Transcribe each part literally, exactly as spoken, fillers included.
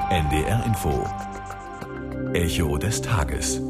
N D R Info. Echo des Tages.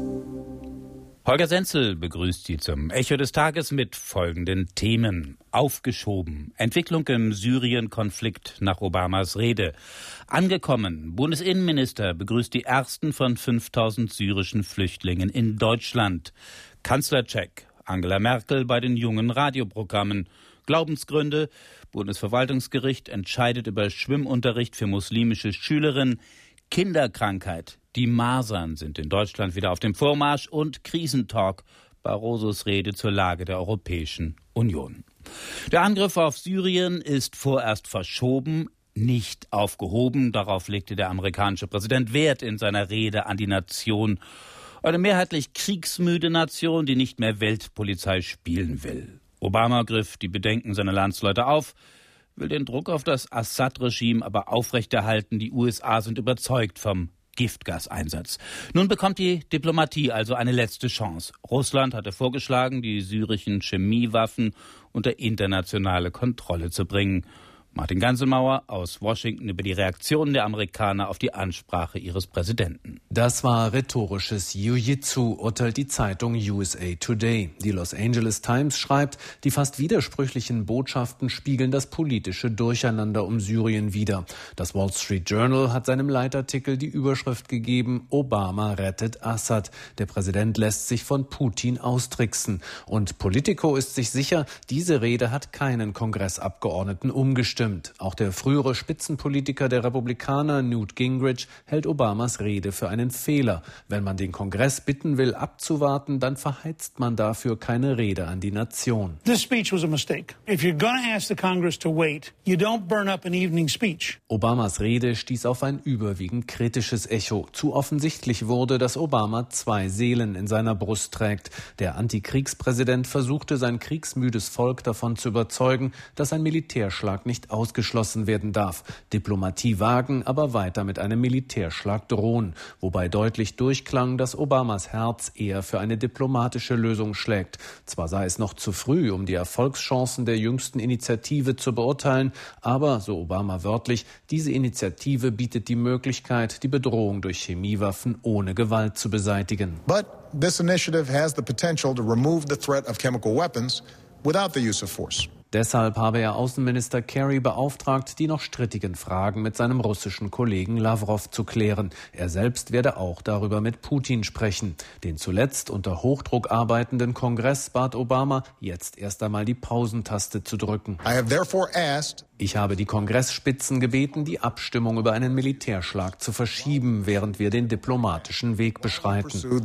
Holger Senzel begrüßt Sie zum Echo des Tages mit folgenden Themen. Aufgeschoben. Entwicklung im Syrien-Konflikt nach Obamas Rede. Angekommen. Bundesinnenminister begrüßt die ersten von fünftausend syrischen Flüchtlingen in Deutschland. Kanzlercheck. Angela Merkel bei den jungen Radioprogrammen. Glaubensgründe. Bundesverwaltungsgericht entscheidet über Schwimmunterricht für muslimische Schülerinnen. Kinderkrankheit. Die Masern sind in Deutschland wieder auf dem Vormarsch und Krisentalk. Barrosos Rede zur Lage der Europäischen Union. Der Angriff auf Syrien ist vorerst verschoben, nicht aufgehoben. Darauf legte der amerikanische Präsident Wert in seiner Rede an die Nation. Eine mehrheitlich kriegsmüde Nation, die nicht mehr Weltpolizei spielen will. Obama griff die Bedenken seiner Landsleute auf, will den Druck auf das Assad-Regime aber aufrechterhalten. Die U S A sind überzeugt vom Giftgaseinsatz. Nun bekommt die Diplomatie also eine letzte Chance. Russland hatte vorgeschlagen, die syrischen Chemiewaffen unter internationale Kontrolle zu bringen. Martin Ganselmauer aus Washington über die Reaktionen der Amerikaner auf die Ansprache ihres Präsidenten. Das war rhetorisches Jiu-Jitsu, urteilt die Zeitung U S A Today. Die Los Angeles Times schreibt, die fast widersprüchlichen Botschaften spiegeln das politische Durcheinander um Syrien wider. Das Wall Street Journal hat seinem Leitartikel die Überschrift gegeben: Obama rettet Assad. Der Präsident lässt sich von Putin austricksen. Und Politico ist sich sicher, diese Rede hat keinen Kongressabgeordneten umgestimmt. Auch der frühere Spitzenpolitiker der Republikaner, Newt Gingrich, hält Obamas Rede für einen Fehler. Wenn man den Kongress bitten will, abzuwarten, dann verheizt man dafür keine Rede an die Nation. This speech was a mistake. If you're going to ask the Congress to wait, you don't burn up an evening speech. Obamas Rede stieß auf ein überwiegend kritisches Echo. Zu offensichtlich wurde, dass Obama zwei Seelen in seiner Brust trägt. Der Antikriegspräsident versuchte, sein kriegsmüdes Volk davon zu überzeugen, dass ein Militärschlag nicht ausgeschlossen werden darf. Diplomatie wagen, aber weiter mit einem Militärschlag drohen. Wobei deutlich durchklang, dass Obamas Herz eher für eine diplomatische Lösung schlägt. Zwar sei es noch zu früh, um die Erfolgschancen der jüngsten Initiative zu beurteilen, aber, so Obama wörtlich, diese Initiative bietet die Möglichkeit, die Bedrohung durch Chemiewaffen ohne Gewalt zu beseitigen. But this initiative has the potential to remove the threat of chemical weapons without the use of force. Deshalb habe er Außenminister Kerry beauftragt, die noch strittigen Fragen mit seinem russischen Kollegen Lavrov zu klären. Er selbst werde auch darüber mit Putin sprechen. Den zuletzt unter Hochdruck arbeitenden Kongress bat Obama, jetzt erst einmal die Pausentaste zu drücken. I have therefore asked Ich habe die Kongressspitzen gebeten, die Abstimmung über einen Militärschlag zu verschieben, während wir den diplomatischen Weg beschreiten.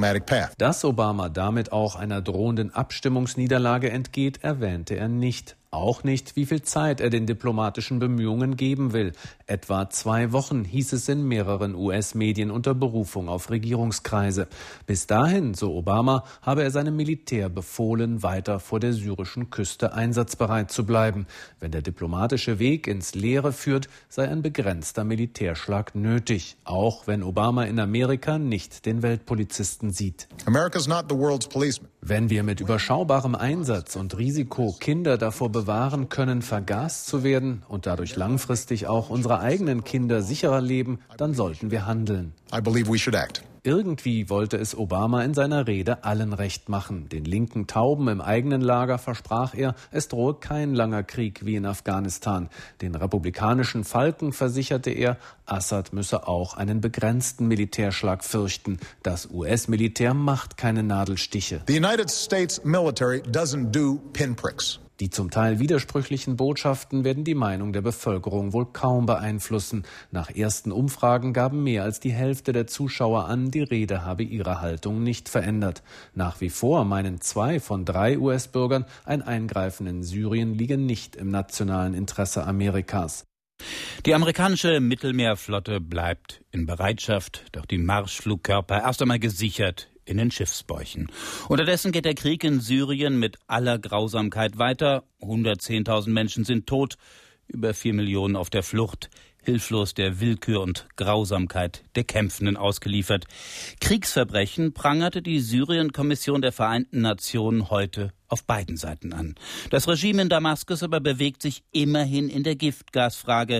Dass Obama damit auch einer drohenden Abstimmungsniederlage entgeht, erwähnte er nicht. Auch nicht, wie viel Zeit er den diplomatischen Bemühungen geben will. Etwa zwei Wochen, hieß es in mehreren U S-Medien unter Berufung auf Regierungskreise. Bis dahin, so Obama, habe er seinem Militär befohlen, weiter vor der syrischen Küste einsatzbereit zu bleiben. Wenn der diplomatische Weg ins Leere führt, sei ein begrenzter Militärschlag nötig. Auch wenn Obama in Amerika nicht den Weltpolizisten sieht. America's not the world's policeman. Wenn wir mit überschaubarem Einsatz und Risiko Kinder davor bewahren können, vergast zu werden und dadurch langfristig auch unsere eigenen Kinder sicherer leben, dann sollten wir handeln. I believe we should act. Irgendwie wollte es Obama in seiner Rede allen recht machen. Den linken Tauben im eigenen Lager versprach er, es drohe kein langer Krieg wie in Afghanistan. Den republikanischen Falken versicherte er, Assad müsse auch einen begrenzten Militärschlag fürchten. Das U S-Militär macht keine Nadelstiche. The United States military doesn't do pinpricks. Die zum Teil widersprüchlichen Botschaften werden die Meinung der Bevölkerung wohl kaum beeinflussen. Nach ersten Umfragen gaben mehr als die Hälfte der Zuschauer an, die Rede habe ihre Haltung nicht verändert. Nach wie vor meinen zwei von drei U S-Bürgern, ein Eingreifen in Syrien liege nicht im nationalen Interesse Amerikas. Die amerikanische Mittelmeerflotte bleibt in Bereitschaft, doch die Marschflugkörper erst einmal gesichert in den Schiffsbäuchen. Unterdessen geht der Krieg in Syrien mit aller Grausamkeit weiter. hundertzehntausend Menschen sind tot, über vier Millionen auf der Flucht, hilflos der Willkür und Grausamkeit der Kämpfenden ausgeliefert. Kriegsverbrechen prangerte die Syrien-Kommission der Vereinten Nationen heute auf beiden Seiten an. Das Regime in Damaskus aber bewegt sich immerhin in der Giftgasfrage.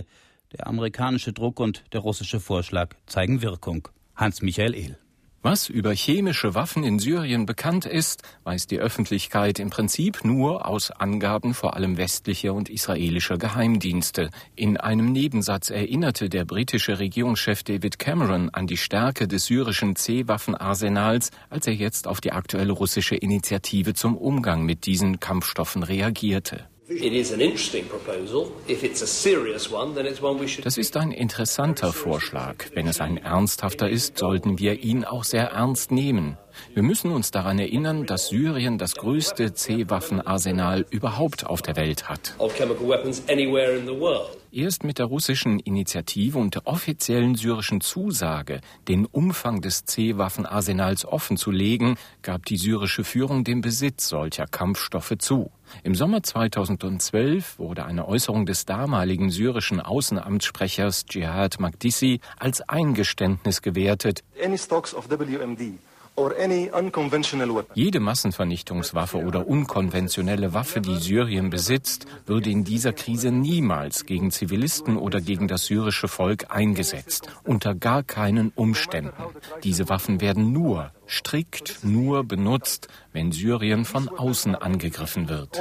Der amerikanische Druck und der russische Vorschlag zeigen Wirkung. Hans-Michael Ehl. Was über chemische Waffen in Syrien bekannt ist, weiß die Öffentlichkeit im Prinzip nur aus Angaben vor allem westlicher und israelischer Geheimdienste. In einem Nebensatz erinnerte der britische Regierungschef David Cameron an die Stärke des syrischen C-Waffenarsenals, als er jetzt auf die aktuelle russische Initiative zum Umgang mit diesen Kampfstoffen reagierte. Das ist ein interessanter Vorschlag. Wenn es ein ernsthafter ist, sollten wir ihn auch sehr ernst nehmen. Wir müssen uns daran erinnern, dass Syrien das größte C-Waffenarsenal überhaupt auf der Welt hat. Erst mit der russischen Initiative und der offiziellen syrischen Zusage, den Umfang des C-Waffenarsenals offenzulegen, gab die syrische Führung den Besitz solcher Kampfstoffe zu. Im Sommer zweitausendzwölf wurde eine Äußerung des damaligen syrischen Außenamtssprechers Jihad Makdisi als Eingeständnis gewertet. Any stocks of W M D Jede Massenvernichtungswaffe oder unkonventionelle Waffe, die Syrien besitzt, würde in dieser Krise niemals gegen Zivilisten oder gegen das syrische Volk eingesetzt. Unter gar keinen Umständen. Diese Waffen werden nur, strikt nur benutzt, wenn Syrien von außen angegriffen wird.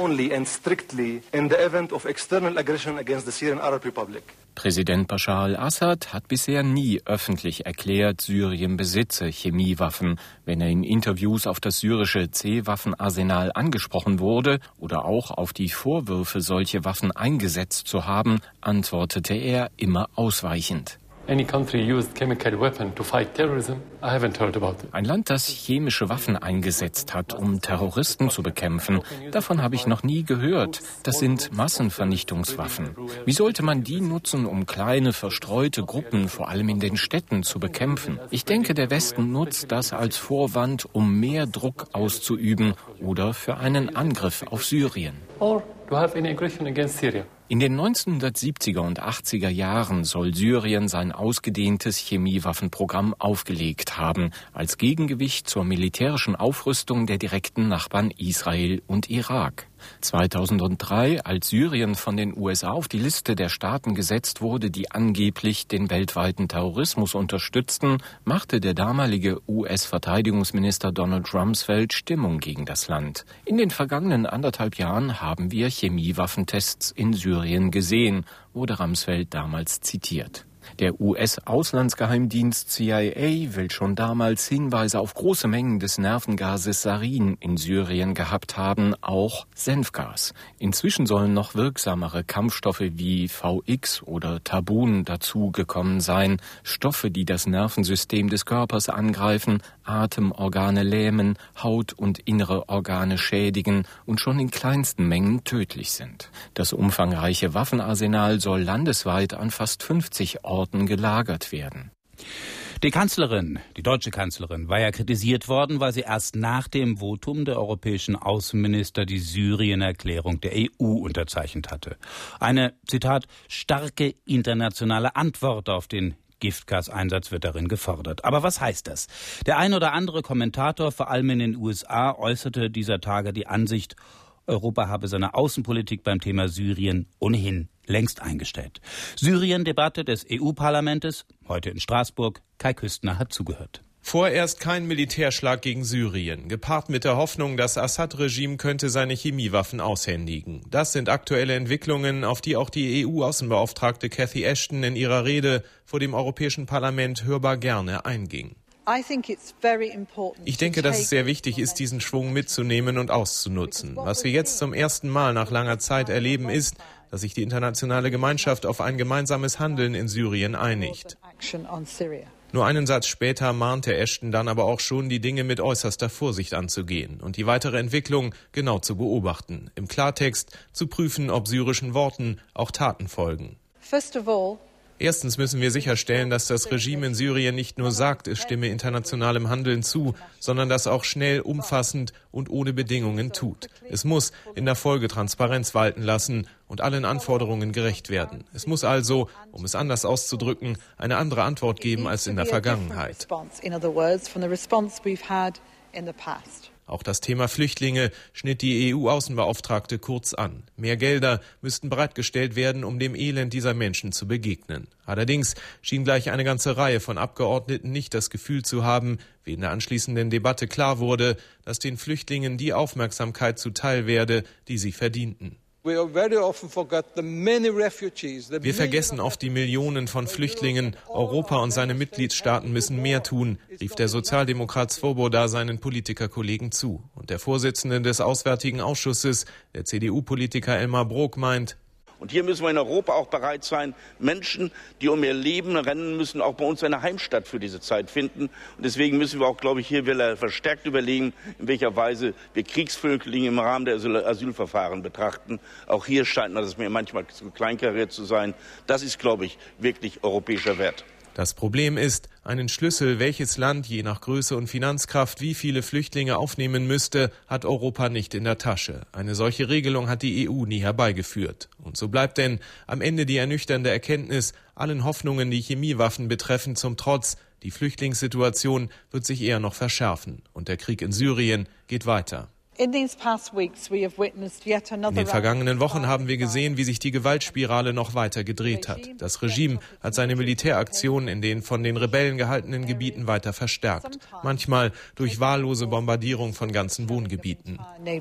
Präsident Bashar al-Assad hat bisher nie öffentlich erklärt, Syrien besitze Chemiewaffen. Wenn er in Interviews auf das syrische C-Waffenarsenal angesprochen wurde oder auch auf die Vorwürfe, solche Waffen eingesetzt zu haben, antwortete er immer ausweichend. Any country used chemical weapon to fight terrorism? I haven't heard about it. Ein Land, das chemische Waffen eingesetzt hat, um Terroristen zu bekämpfen, davon habe ich noch nie gehört. Das sind Massenvernichtungswaffen. Wie sollte man die nutzen, um kleine, verstreute Gruppen, vor allem in den Städten, zu bekämpfen? Ich denke, der Westen nutzt das als Vorwand, um mehr Druck auszuüben oder für einen Angriff auf Syrien. Or to have any aggression against Syria. In den neunzehnhundertsiebziger und achtziger Jahren soll Syrien sein ausgedehntes Chemiewaffenprogramm aufgelegt haben, als Gegengewicht zur militärischen Aufrüstung der direkten Nachbarn Israel und Irak. zweitausenddrei, als Syrien von den U S A auf die Liste der Staaten gesetzt wurde, die angeblich den weltweiten Terrorismus unterstützten, machte der damalige U S-Verteidigungsminister Donald Rumsfeld Stimmung gegen das Land. In den vergangenen anderthalb Jahren haben wir Chemiewaffentests in Syrien gesehen, wurde Rumsfeld damals zitiert. Der U S-Auslandsgeheimdienst C I A will schon damals Hinweise auf große Mengen des Nervengases Sarin in Syrien gehabt haben, auch Senfgas. Inzwischen sollen noch wirksamere Kampfstoffe wie V X oder Tabun dazugekommen sein, Stoffe, die das Nervensystem des Körpers angreifen, Atemorgane lähmen, Haut und innere Organe schädigen und schon in kleinsten Mengen tödlich sind. Das umfangreiche Waffenarsenal soll landesweit an fast fünfzig Orten gelagert werden. Die Kanzlerin, die deutsche Kanzlerin, war ja kritisiert worden, weil sie erst nach dem Votum der europäischen Außenminister die Syrien-Erklärung der E U unterzeichnet hatte. Eine, Zitat, starke internationale Antwort auf den Giftgaseinsatz wird darin gefordert. Aber was heißt das? Der ein oder andere Kommentator, vor allem in den U S A, äußerte dieser Tage die Ansicht, Europa habe seine Außenpolitik beim Thema Syrien ohnehin längst eingestellt. Syrien-Debatte des E U-Parlamentes, heute in Straßburg. Kai Küstner hat zugehört. Vorerst kein Militärschlag gegen Syrien, gepaart mit der Hoffnung, das Assad-Regime könnte seine Chemiewaffen aushändigen. Das sind aktuelle Entwicklungen, auf die auch die E U-Außenbeauftragte Cathy Ashton in ihrer Rede vor dem Europäischen Parlament hörbar gerne einging. Ich denke, dass es sehr wichtig ist, diesen Schwung mitzunehmen und auszunutzen. Was wir jetzt zum ersten Mal nach langer Zeit erleben, ist, dass sich die internationale Gemeinschaft auf ein gemeinsames Handeln in Syrien einigt. Nur einen Satz später mahnte Ashton dann aber auch schon, die Dinge mit äußerster Vorsicht anzugehen und die weitere Entwicklung genau zu beobachten. Im Klartext zu prüfen, ob syrischen Worten auch Taten folgen. Erstens müssen wir sicherstellen, dass das Regime in Syrien nicht nur sagt, es stimme internationalem Handeln zu, sondern das auch schnell, umfassend und ohne Bedingungen tut. Es muss in der Folge Transparenz walten lassen und allen Anforderungen gerecht werden. Es muss also, um es anders auszudrücken, eine andere Antwort geben als in der Vergangenheit. Auch das Thema Flüchtlinge schnitt die E U-Außenbeauftragte kurz an. Mehr Gelder müssten bereitgestellt werden, um dem Elend dieser Menschen zu begegnen. Allerdings schien gleich eine ganze Reihe von Abgeordneten nicht das Gefühl zu haben, wie in der anschließenden Debatte klar wurde, dass den Flüchtlingen die Aufmerksamkeit zuteil werde, die sie verdienten. Wir vergessen oft die Millionen von Flüchtlingen. Europa und seine Mitgliedstaaten müssen mehr tun, rief der Sozialdemokrat Swoboda seinen Politikerkollegen zu. Und der Vorsitzende des Auswärtigen Ausschusses, der C D U-Politiker Elmar Brok, meint: Und hier müssen wir in Europa auch bereit sein, Menschen, die um ihr Leben rennen, müssen auch bei uns eine Heimstatt für diese Zeit finden. Und deswegen müssen wir auch, glaube ich, hier wieder verstärkt überlegen, in welcher Weise wir Kriegsflüchtlinge im Rahmen der Asylverfahren betrachten. Auch hier scheint das mir manchmal zu kleinkariert zu sein. Das ist, glaube ich, wirklich europäischer Wert. Das Problem ist, einen Schlüssel, welches Land je nach Größe und Finanzkraft wie viele Flüchtlinge aufnehmen müsste, hat Europa nicht in der Tasche. Eine solche Regelung hat die E U nie herbeigeführt. Und so bleibt denn am Ende die ernüchternde Erkenntnis, allen Hoffnungen, die Chemiewaffen betreffen, zum Trotz: Die Flüchtlingssituation wird sich eher noch verschärfen. Und der Krieg in Syrien geht weiter. In den vergangenen Wochen haben wir gesehen, wie sich die Gewaltspirale noch weiter gedreht hat. Das Regime hat seine Militäraktionen in den von den Rebellen gehaltenen Gebieten weiter verstärkt, manchmal durch wahllose Bombardierung von ganzen Wohngebieten.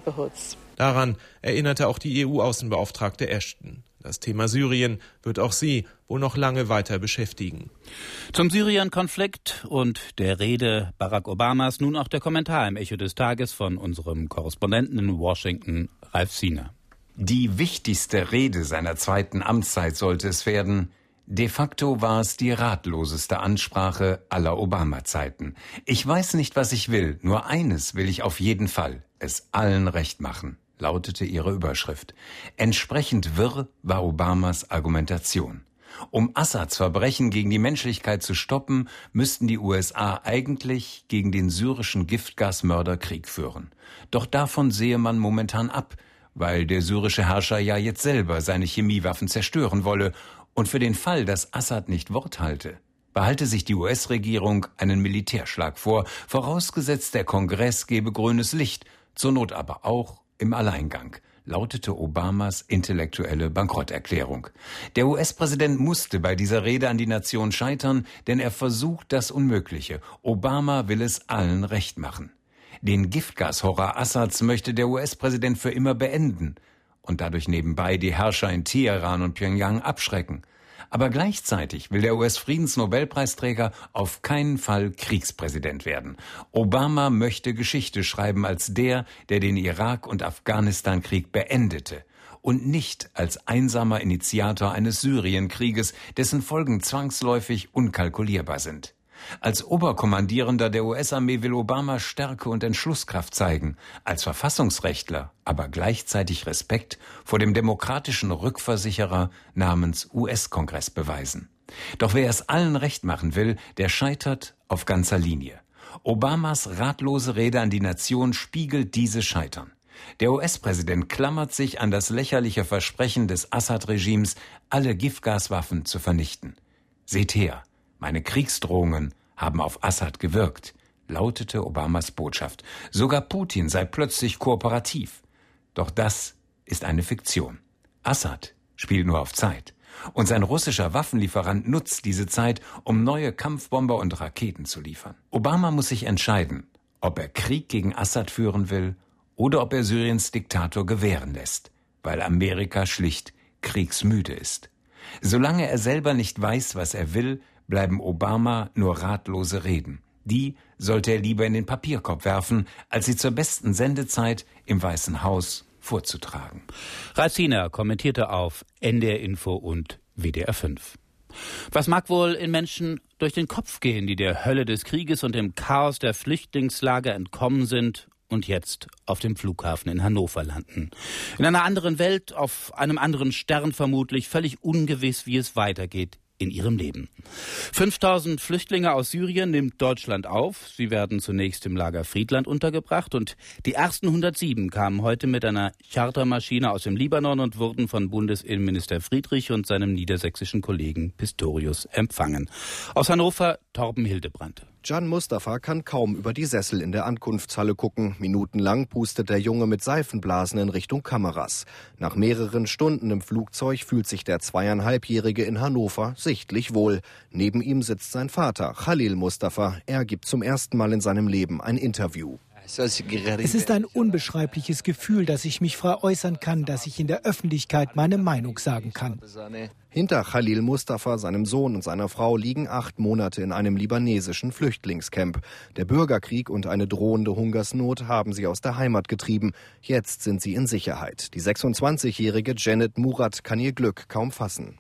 Daran erinnerte auch die E U-Außenbeauftragte Ashton. Das Thema Syrien wird auch sie wohl noch lange weiter beschäftigen. Zum Syrien-Konflikt und der Rede Barack Obamas nun auch der Kommentar im Echo des Tages von unserem Korrespondenten in Washington, Ralf Siener. Die wichtigste Rede seiner zweiten Amtszeit sollte es werden. De facto war es die ratloseste Ansprache aller Obama-Zeiten. Ich weiß nicht, was ich will, nur eines will ich auf jeden Fall: es allen recht machen, lautete ihre Überschrift. Entsprechend wirr war Obamas Argumentation. Um Assads Verbrechen gegen die Menschlichkeit zu stoppen, müssten die U S A eigentlich gegen den syrischen Giftgasmörder Krieg führen. Doch davon sehe man momentan ab, weil der syrische Herrscher ja jetzt selber seine Chemiewaffen zerstören wolle. Und für den Fall, dass Assad nicht Wort halte, behalte sich die U S-Regierung einen Militärschlag vor, vorausgesetzt der Kongress gebe grünes Licht, zur Not aber auch im Alleingang, lautete Obamas intellektuelle Bankrotterklärung. Der U S-Präsident musste bei dieser Rede an die Nation scheitern, denn er versucht das Unmögliche. Obama will es allen recht machen. Den Giftgashorror Assads möchte der U S-Präsident für immer beenden und dadurch nebenbei die Herrscher in Teheran und Pyongyang abschrecken. Aber gleichzeitig will der U S-Friedensnobelpreisträger auf keinen Fall Kriegspräsident werden. Obama möchte Geschichte schreiben als der, der den Irak- und Afghanistan-Krieg beendete und nicht als einsamer Initiator eines Syrienkrieges, dessen Folgen zwangsläufig unkalkulierbar sind. Als Oberkommandierender der U S-Armee will Obama Stärke und Entschlusskraft zeigen, als Verfassungsrechtler aber gleichzeitig Respekt vor dem demokratischen Rückversicherer namens U S-Kongress beweisen. Doch wer es allen recht machen will, der scheitert auf ganzer Linie. Obamas ratlose Rede an die Nation spiegelt dieses Scheitern. Der U S-Präsident klammert sich an das lächerliche Versprechen des Assad-Regimes, alle Giftgaswaffen zu vernichten. Seht her, meine Kriegsdrohungen haben auf Assad gewirkt, lautete Obamas Botschaft. Sogar Putin sei plötzlich kooperativ. Doch das ist eine Fiktion. Assad spielt nur auf Zeit. Und sein russischer Waffenlieferant nutzt diese Zeit, um neue Kampfbomber und Raketen zu liefern. Obama muss sich entscheiden, ob er Krieg gegen Assad führen will oder ob er Syriens Diktator gewähren lässt, weil Amerika schlicht kriegsmüde ist. Solange er selber nicht weiß, was er will, bleiben Obama nur ratlose Reden. Die sollte er lieber in den Papierkorb werfen, als sie zur besten Sendezeit im Weißen Haus vorzutragen. Ralf Siener kommentierte auf N D R Info und W D R fünf. Was mag wohl in Menschen durch den Kopf gehen, die der Hölle des Krieges und dem Chaos der Flüchtlingslager entkommen sind und jetzt auf dem Flughafen in Hannover landen? In einer anderen Welt, auf einem anderen Stern vermutlich, völlig ungewiss, wie es weitergeht in ihrem Leben. fünftausend Flüchtlinge aus Syrien nimmt Deutschland auf. Sie werden zunächst im Lager Friedland untergebracht und die ersten hundertsieben kamen heute mit einer Chartermaschine aus dem Libanon und wurden von Bundesinnenminister Friedrich und seinem niedersächsischen Kollegen Pistorius empfangen. Aus Hannover Torben Hildebrand. Can Mustafa kann kaum über die Sessel in der Ankunftshalle gucken. Minutenlang pustet der Junge mit Seifenblasen in Richtung Kameras. Nach mehreren Stunden im Flugzeug fühlt sich der zweieinhalbjährige in Hannover sichtlich wohl. Neben ihm sitzt sein Vater, Khalil Mustafa. Er gibt zum ersten Mal in seinem Leben ein Interview. Es ist ein unbeschreibliches Gefühl, dass ich mich frei äußern kann, dass ich in der Öffentlichkeit meine Meinung sagen kann. Hinter Khalil Mustafa, seinem Sohn und seiner Frau liegen acht Monate in einem libanesischen Flüchtlingscamp. Der Bürgerkrieg und eine drohende Hungersnot haben sie aus der Heimat getrieben. Jetzt sind sie in Sicherheit. Die sechsundzwanzigjährige Janet Murat kann ihr Glück kaum fassen.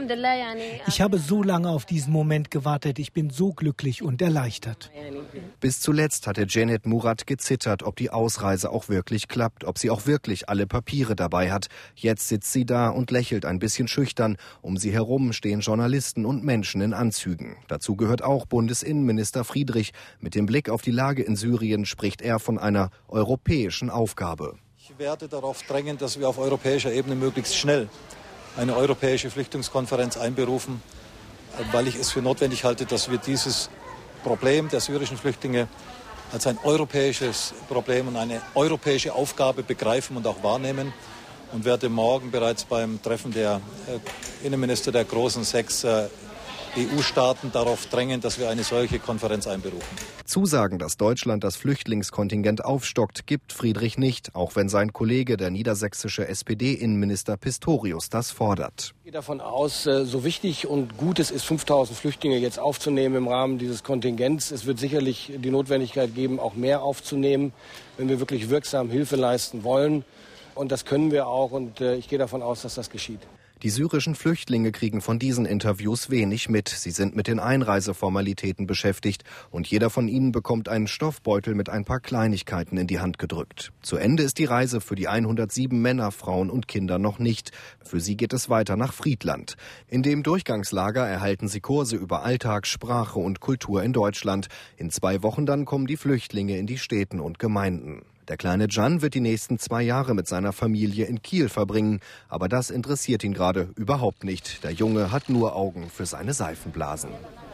Ich habe so lange auf diesen Moment gewartet. Ich bin so glücklich und erleichtert. Bis zuletzt hatte Janet Murat gezittert, ob die Ausreise auch wirklich klappt, ob sie auch wirklich alle Papiere dabei hat. Jetzt sitzt sie da und lächelt ein bisschen schüchtern. Um sie herum stehen Journalisten und Menschen in Anzügen. Dazu gehört auch Bundesinnenminister Friedrich. Mit dem Blick auf die Lage in Syrien spricht er von einer europäischen Aufgabe. Ich werde darauf drängen, dass wir auf europäischer Ebene möglichst schnell eine europäische Flüchtlingskonferenz einberufen, weil ich es für notwendig halte, dass wir dieses Problem der syrischen Flüchtlinge als ein europäisches Problem und eine europäische Aufgabe begreifen und auch wahrnehmen. Und werde morgen bereits beim Treffen der äh, Innenminister der großen sechs äh, E U-Staaten darauf drängen, dass wir eine solche Konferenz einberufen. Zusagen, dass Deutschland das Flüchtlingskontingent aufstockt, gibt Friedrich nicht, auch wenn sein Kollege, der niedersächsische S P D-Innenminister Pistorius, das fordert. Ich gehe davon aus, so wichtig und gut es ist, fünftausend Flüchtlinge jetzt aufzunehmen im Rahmen dieses Kontingents. Es wird sicherlich die Notwendigkeit geben, auch mehr aufzunehmen, wenn wir wirklich wirksam Hilfe leisten wollen. Und das können wir auch, und ich gehe davon aus, dass das geschieht. Die syrischen Flüchtlinge kriegen von diesen Interviews wenig mit. Sie sind mit den Einreiseformalitäten beschäftigt und jeder von ihnen bekommt einen Stoffbeutel mit ein paar Kleinigkeiten in die Hand gedrückt. Zu Ende ist die Reise für die hundertsieben Männer, Frauen und Kinder noch nicht. Für sie geht es weiter nach Friedland. In dem Durchgangslager erhalten sie Kurse über Alltag, Sprache und Kultur in Deutschland. In zwei Wochen dann kommen die Flüchtlinge in die Städten und Gemeinden. Der kleine Can wird die nächsten zwei Jahre mit seiner Familie in Kiel verbringen. Aber das interessiert ihn gerade überhaupt nicht. Der Junge hat nur Augen für seine Seifenblasen.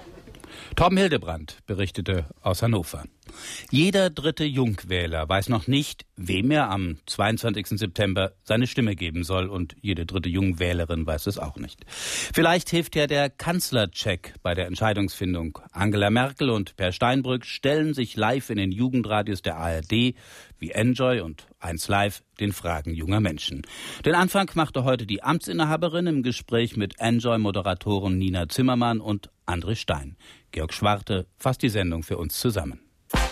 Torben Hildebrandt berichtete aus Hannover. Jeder dritte Jungwähler weiß noch nicht, wem er am zweiundzwanzigsten September seine Stimme geben soll. Und jede dritte Jungwählerin weiß es auch nicht. Vielleicht hilft ja der Kanzlercheck bei der Entscheidungsfindung. Angela Merkel und Per Steinbrück stellen sich live in den Jugendradios der A R D wie Enjoy und eins Live den Fragen junger Menschen. Den Anfang machte heute die Amtsinhaberin im Gespräch mit Enjoy-Moderatoren Nina Zimmermann und André Stein. Georg Schwarte fasst die Sendung für uns zusammen.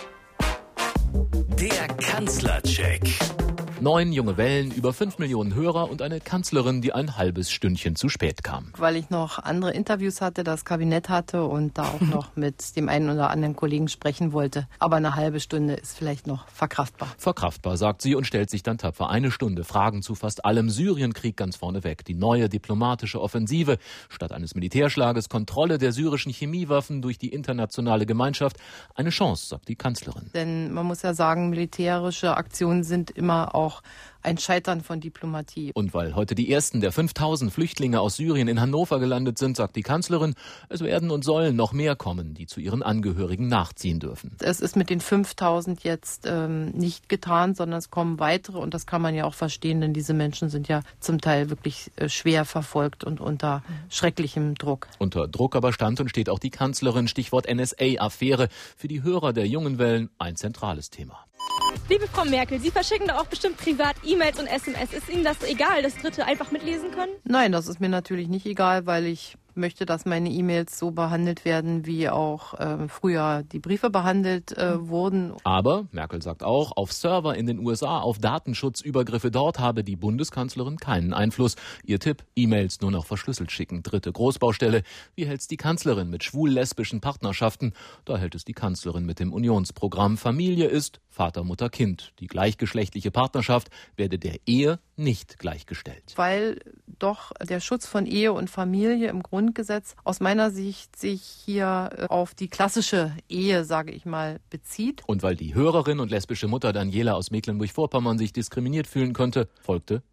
Der Kanzlercheck. Neun junge Wellen, über fünf Millionen Hörer und eine Kanzlerin, die ein halbes Stündchen zu spät kam. Weil ich noch andere Interviews hatte, das Kabinett hatte und da auch noch mit dem einen oder anderen Kollegen sprechen wollte. Aber eine halbe Stunde ist vielleicht noch verkraftbar. Verkraftbar, sagt sie und stellt sich dann tapfer. Eine Stunde Fragen zu fast allem. Syrienkrieg ganz vorneweg. Die neue diplomatische Offensive. Statt eines Militärschlages Kontrolle der syrischen Chemiewaffen durch die internationale Gemeinschaft. Eine Chance, sagt die Kanzlerin. Denn man muss ja sagen, militärische Aktionen sind immer auch ein Scheitern von Diplomatie. Und weil heute die ersten der fünftausend Flüchtlinge aus Syrien in Hannover gelandet sind, sagt die Kanzlerin, es werden und sollen noch mehr kommen, die zu ihren Angehörigen nachziehen dürfen. Es ist mit den fünftausend jetzt ähm, nicht getan, sondern es kommen weitere und das kann man ja auch verstehen, denn diese Menschen sind ja zum Teil wirklich äh, schwer verfolgt und unter schrecklichem Druck. Unter Druck aber stand und steht auch die Kanzlerin, Stichwort N S A-Affäre, für die Hörer der jungen Wellen ein zentrales Thema. Liebe Frau Merkel, Sie verschicken doch auch bestimmt privat E-Mails und S M S. Ist Ihnen das egal, dass Dritte einfach mitlesen können? Nein, das ist mir natürlich nicht egal, weil ich möchte, dass meine E-Mails so behandelt werden, wie auch äh, früher die Briefe behandelt äh, wurden. Aber, Merkel sagt auch, auf Server in den U S A, auf Datenschutzübergriffe dort habe die Bundeskanzlerin keinen Einfluss. Ihr Tipp, E-Mails nur noch verschlüsselt schicken. Dritte Großbaustelle. Wie hält es die Kanzlerin mit schwul-lesbischen Partnerschaften? Da hält es die Kanzlerin mit dem Unionsprogramm. Familie ist Vater, Mutter, Kind. Die gleichgeschlechtliche Partnerschaft werde der Ehe nicht gleichgestellt. Weil doch der Schutz von Ehe und Familie im Grundgesetz aus meiner Sicht sich hier auf die klassische Ehe, sage ich mal, bezieht. Und weil die Hörerin und lesbische Mutter Daniela aus Mecklenburg-Vorpommern sich diskriminiert fühlen könnte, folgte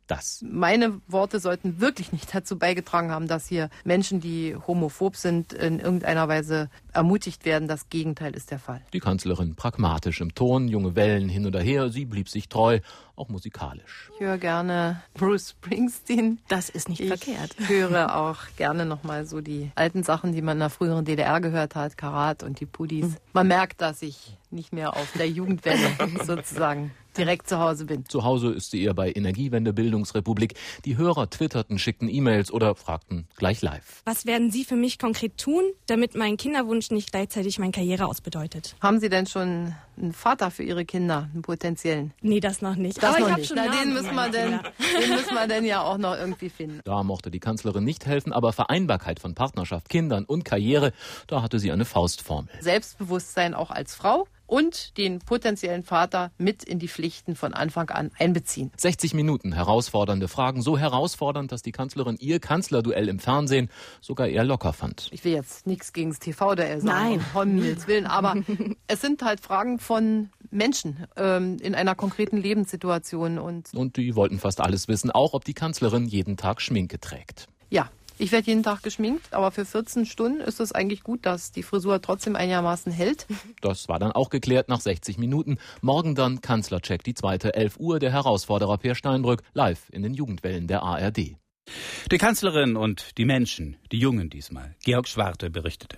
das. Meine Worte sollten wirklich nicht dazu beigetragen haben, dass hier Menschen, die homophob sind, in irgendeiner Weise ermutigt werden. Das Gegenteil ist der Fall. Die Kanzlerin pragmatisch im Ton, junge Wellen hin oder her. Sie blieb sich treu, auch musikalisch. Ich höre gerne Bruce Springsteen. Das ist nicht ich verkehrt. Ich höre auch gerne nochmal so die alten Sachen, die man in der früheren D D R gehört hat. Karat und die Pudis. Mhm. Man merkt, dass ich nicht mehr auf der Jugendwelle sozusagen direkt zu Hause bin. Zu Hause ist sie eher bei Energiewende, Bildungsrepublik. Die Hörer twitterten, schickten E-Mails oder fragten gleich live. Was werden Sie für mich konkret tun, damit mein Kinderwunsch nicht gleichzeitig mein Karriereaus bedeutet? Haben Sie denn schon einen Vater für Ihre Kinder, einen potenziellen? Nee, das noch nicht. Das Aber noch ich nicht. Schon Na, den müssen wir denn, den müssen wir denn ja auch noch irgendwie finden. Da mochte die Kanzlerin nicht helfen, aber Vereinbarkeit von Partnerschaft, Kindern und Karriere, da hatte sie eine Faustformel. Selbstbewusstsein auch als Frau. Und den potenziellen Vater mit in die Pflichten von Anfang an einbeziehen. sechzig Minuten herausfordernde Fragen, so herausfordernd, dass die Kanzlerin ihr Kanzlerduell im Fernsehen sogar eher locker fand. Ich will jetzt nichts gegen das T V-Duell sagen, um Himmels Willen, aber es sind halt Fragen von Menschen ähm, in einer konkreten Lebenssituation. Und, und die wollten fast alles wissen, auch ob die Kanzlerin jeden Tag Schminke trägt. Ja. Ich werde jeden Tag geschminkt, aber für vierzehn Stunden ist es eigentlich gut, dass die Frisur trotzdem einigermaßen hält. Das war dann auch geklärt nach sechzig Minuten. Morgen dann Kanzlercheck, die zweite, elf Uhr, der Herausforderer Peer Steinbrück, live in den Jugendwellen der A R D. Die Kanzlerin und die Menschen, die Jungen diesmal. Georg Schwarte berichtete.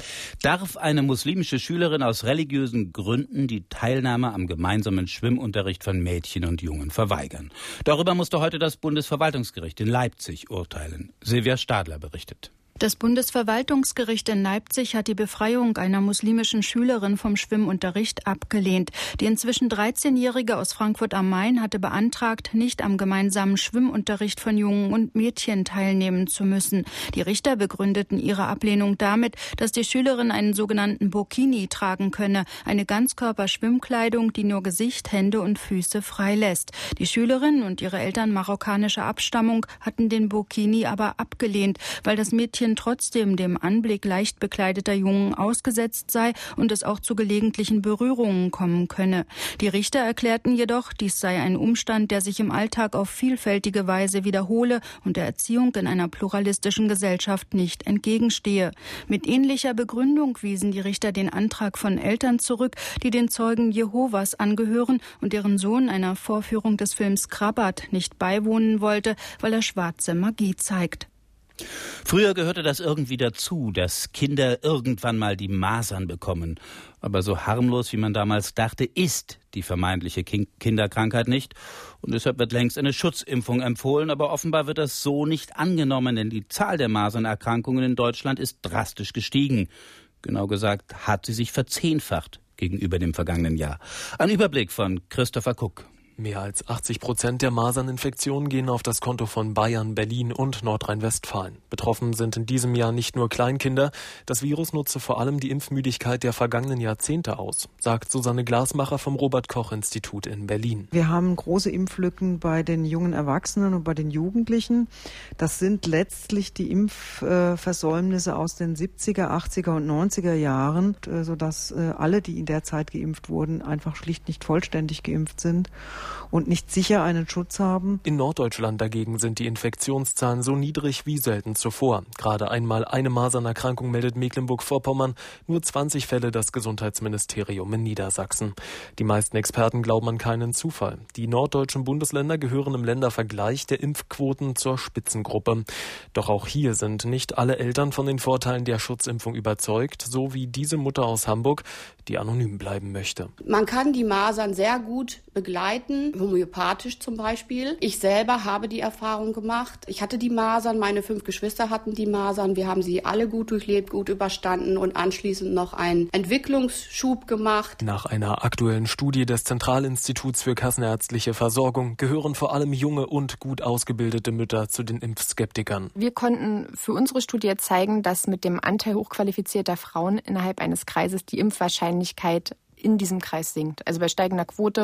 Darf eine muslimische Schülerin aus religiösen Gründen die Teilnahme am gemeinsamen Schwimmunterricht von Mädchen und Jungen verweigern? Darüber musste heute das Bundesverwaltungsgericht in Leipzig urteilen. Silvia Stadler berichtet. Das Bundesverwaltungsgericht in Leipzig hat die Befreiung einer muslimischen Schülerin vom Schwimmunterricht abgelehnt. Die inzwischen dreizehnjährige aus Frankfurt am Main hatte beantragt, nicht am gemeinsamen Schwimmunterricht von Jungen und Mädchen teilnehmen zu müssen. Die Richter begründeten ihre Ablehnung damit, dass die Schülerin einen sogenannten Burkini tragen könne, eine Ganzkörperschwimmkleidung, die nur Gesicht, Hände und Füße freilässt. Die Schülerin und ihre Eltern marokkanischer Abstammung hatten den Burkini aber abgelehnt, weil das Mädchen trotzdem dem Anblick leicht bekleideter Jungen ausgesetzt sei und es auch zu gelegentlichen Berührungen kommen könne. Die Richter erklärten jedoch, dies sei ein Umstand, der sich im Alltag auf vielfältige Weise wiederhole und der Erziehung in einer pluralistischen Gesellschaft nicht entgegenstehe. Mit ähnlicher Begründung wiesen die Richter den Antrag von Eltern zurück, die den Zeugen Jehovas angehören und deren Sohn einer Vorführung des Films Krabat nicht beiwohnen wollte, weil er schwarze Magie zeigt. Früher gehörte das irgendwie dazu, dass Kinder irgendwann mal die Masern bekommen. Aber so harmlos, wie man damals dachte, ist die vermeintliche Kinderkrankheit nicht. Und deshalb wird längst eine Schutzimpfung empfohlen. Aber offenbar wird das so nicht angenommen, denn die Zahl der Masernerkrankungen in Deutschland ist drastisch gestiegen. Genau gesagt hat sie sich verzehnfacht gegenüber dem vergangenen Jahr. Ein Überblick von Christopher Cook. Mehr als achtzig Prozent der Maserninfektionen gehen auf das Konto von Bayern, Berlin und Nordrhein-Westfalen. Betroffen sind in diesem Jahr nicht nur Kleinkinder. Das Virus nutze vor allem die Impfmüdigkeit der vergangenen Jahrzehnte aus, sagt Susanne Glasmacher vom Robert-Koch-Institut in Berlin. Wir haben große Impflücken bei den jungen Erwachsenen und bei den Jugendlichen. Das sind letztlich die Impfversäumnisse aus den siebziger, achtziger und neunziger Jahren, sodass alle, die in der Zeit geimpft wurden, einfach schlicht nicht vollständig geimpft sind und nicht sicher einen Schutz haben. In Norddeutschland dagegen sind die Infektionszahlen so niedrig wie selten zuvor. Gerade einmal eine Masernerkrankung meldet Mecklenburg-Vorpommern, nur zwanzig Fälle das Gesundheitsministerium in Niedersachsen. Die meisten Experten glauben an keinen Zufall. Die norddeutschen Bundesländer gehören im Ländervergleich der Impfquoten zur Spitzengruppe. Doch auch hier sind nicht alle Eltern von den Vorteilen der Schutzimpfung überzeugt, so wie diese Mutter aus Hamburg, die anonym bleiben möchte. Man kann die Masern sehr gut begleiten, homöopathisch zum Beispiel. Ich selber habe die Erfahrung gemacht. Ich hatte die Masern, meine fünf Geschwister hatten die Masern. Wir haben sie alle gut durchlebt, gut überstanden und anschließend noch einen Entwicklungsschub gemacht. Nach einer aktuellen Studie des Zentralinstituts für kassenärztliche Versorgung gehören vor allem junge und gut ausgebildete Mütter zu den Impfskeptikern. Wir konnten für unsere Studie zeigen, dass mit dem Anteil hochqualifizierter Frauen innerhalb eines Kreises die Impfwahrscheinlichkeit in diesem Kreis sinkt. Also bei steigender Quote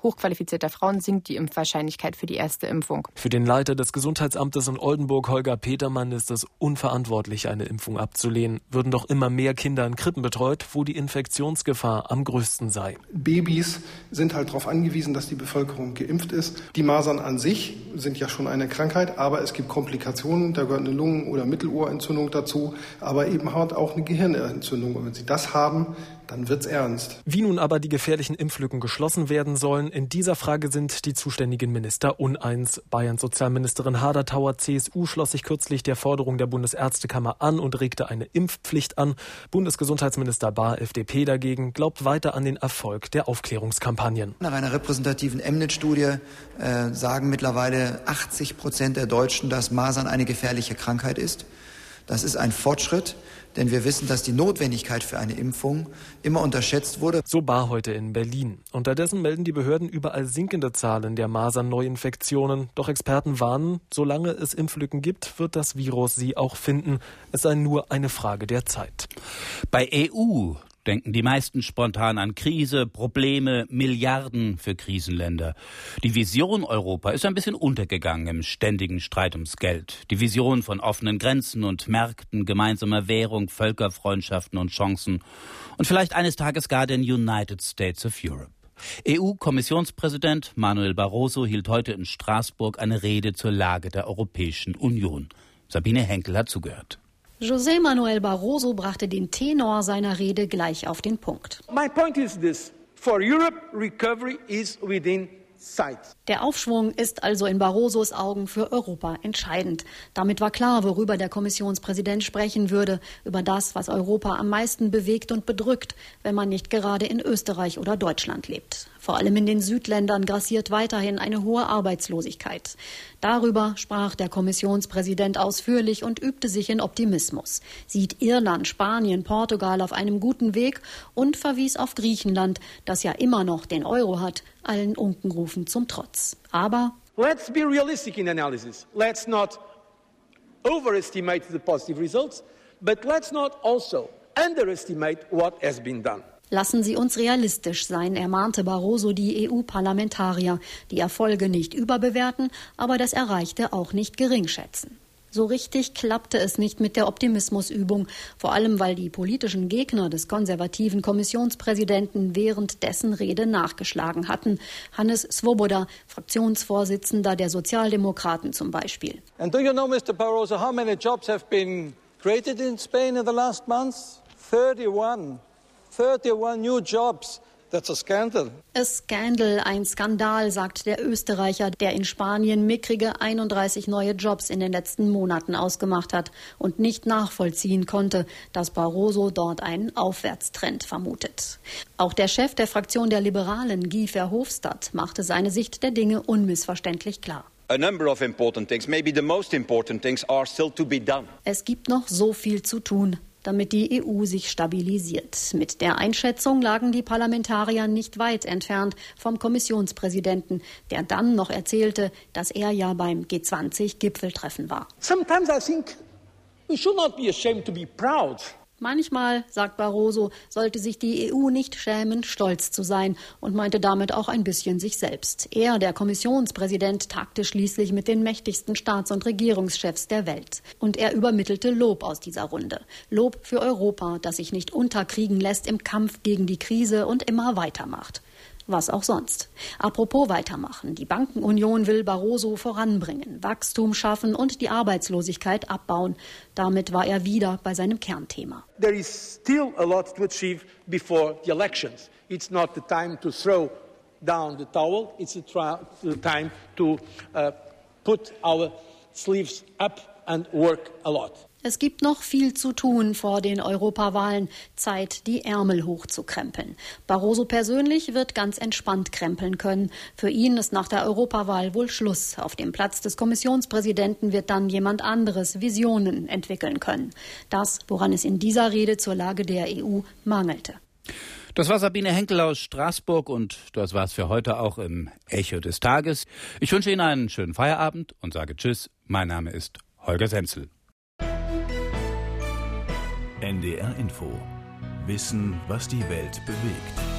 hochqualifizierter Frauen sinkt die Impfwahrscheinlichkeit für die erste Impfung. Für den Leiter des Gesundheitsamtes in Oldenburg, Holger Petermann, ist es unverantwortlich, eine Impfung abzulehnen. Würden doch immer mehr Kinder in Krippen betreut, wo die Infektionsgefahr am größten sei. Babys sind halt darauf angewiesen, dass die Bevölkerung geimpft ist. Die Masern an sich sind ja schon eine Krankheit, aber es gibt Komplikationen. Da gehört eine Lungen- oder Mittelohrentzündung dazu, aber eben halt auch eine Gehirnentzündung. Und wenn Sie das haben, dann wird's ernst. Wie nun aber die gefährlichen Impflücken geschlossen werden sollen, in dieser Frage sind die zuständigen Minister uneins. Bayerns Sozialministerin Haderthauer, C S U, schloss sich kürzlich der Forderung der Bundesärztekammer an und regte eine Impfpflicht an. Bundesgesundheitsminister Bahr, F D P, dagegen glaubt weiter an den Erfolg der Aufklärungskampagnen. Nach einer repräsentativen Mnet-Studie äh, sagen mittlerweile achtzig Prozent der Deutschen, dass Masern eine gefährliche Krankheit ist. Das ist ein Fortschritt, denn wir wissen, dass die Notwendigkeit für eine Impfung immer unterschätzt wurde. So Bahr heute in Berlin. Unterdessen melden die Behörden überall sinkende Zahlen der Masern-Neuinfektionen. Doch Experten warnen, solange es Impflücken gibt, wird das Virus sie auch finden. Es sei nur eine Frage der Zeit. Bei E U denken die meisten spontan an Krise, Probleme, Milliarden für Krisenländer. Die Vision Europa ist ein bisschen untergegangen im ständigen Streit ums Geld. Die Vision von offenen Grenzen und Märkten, gemeinsamer Währung, Völkerfreundschaften und Chancen und vielleicht eines Tages gar den United States of Europe. E U-Kommissionspräsident Manuel Barroso hielt heute in Straßburg eine Rede zur Lage der Europäischen Union. Sabine Henkel hat zugehört. José Manuel Barroso brachte den Tenor seiner Rede gleich auf den Punkt. My point is this: for Europe, recovery is within sight. Der Aufschwung ist also in Barrosos Augen für Europa entscheidend. Damit war klar, worüber der Kommissionspräsident sprechen würde, über das, was Europa am meisten bewegt und bedrückt, wenn man nicht gerade in Österreich oder Deutschland lebt. Vor allem in den Südländern grassiert weiterhin eine hohe Arbeitslosigkeit. Darüber sprach der Kommissionspräsident ausführlich und übte sich in Optimismus. Sieht Irland, Spanien, Portugal auf einem guten Weg und verwies auf Griechenland, das ja immer noch den Euro hat, allen Unkenrufen zum Trotz. Aber let's be realistic in analysis. Let's not overestimate the positive results, but let's not also underestimate what has been done. Lassen Sie uns realistisch sein, ermahnte Barroso die E U-Parlamentarier. Die Erfolge nicht überbewerten, aber das Erreichte auch nicht geringschätzen. So richtig klappte es nicht mit der Optimismusübung, vor allem weil die politischen Gegner des konservativen Kommissionspräsidenten während dessen Rede nachgeschlagen hatten. Hannes Swoboda, Fraktionsvorsitzender der Sozialdemokraten zum Beispiel. And do you know, Mister Barroso, how many jobs have been created in Spain in the last months? thirty-one. thirty-one new jobs. That's a scandal. A scandal, ein Skandal, sagt der Österreicher, der in Spanien mickrige einunddreißig neue Jobs in den letzten Monaten ausgemacht hat und nicht nachvollziehen konnte, dass Barroso dort einen Aufwärtstrend vermutet. Auch der Chef der Fraktion der Liberalen, Guy Verhofstadt, machte seine Sicht der Dinge unmissverständlich klar. A number of important things, maybe the most important things, are still to be done. Es gibt noch so viel zu tun, damit die E U sich stabilisiert. Mit der Einschätzung lagen die Parlamentarier nicht weit entfernt vom Kommissionspräsidenten, der dann noch erzählte, dass er ja beim G zwanzig Gipfeltreffen war. Sometimes I think we should not be ashamed to be proud. Manchmal, sagt Barroso, sollte sich die E U nicht schämen, stolz zu sein und meinte damit auch ein bisschen sich selbst. Er, der Kommissionspräsident, tagte schließlich mit den mächtigsten Staats- und Regierungschefs der Welt. Und er übermittelte Lob aus dieser Runde. Lob für Europa, das sich nicht unterkriegen lässt im Kampf gegen die Krise und immer weitermacht. Was auch sonst. Apropos weitermachen. Die Bankenunion will Barroso voranbringen, Wachstum schaffen und die Arbeitslosigkeit abbauen. Damit war er wieder bei seinem Kernthema. There is still a lot to achieve before the elections. It's not the time to throw down the towel. It's the time to uh, put our sleeves up and work a lot. Es gibt noch viel zu tun vor den Europawahlen. Zeit, die Ärmel hochzukrempeln. Barroso persönlich wird ganz entspannt krempeln können. Für ihn ist nach der Europawahl wohl Schluss. Auf dem Platz des Kommissionspräsidenten wird dann jemand anderes Visionen entwickeln können. Das, woran es in dieser Rede zur Lage der E U mangelte. Das war Sabine Henkel aus Straßburg und das war's für heute auch im Echo des Tages. Ich wünsche Ihnen einen schönen Feierabend und sage Tschüss. Mein Name ist Holger Senzel. N D R Info. Wissen, was die Welt bewegt.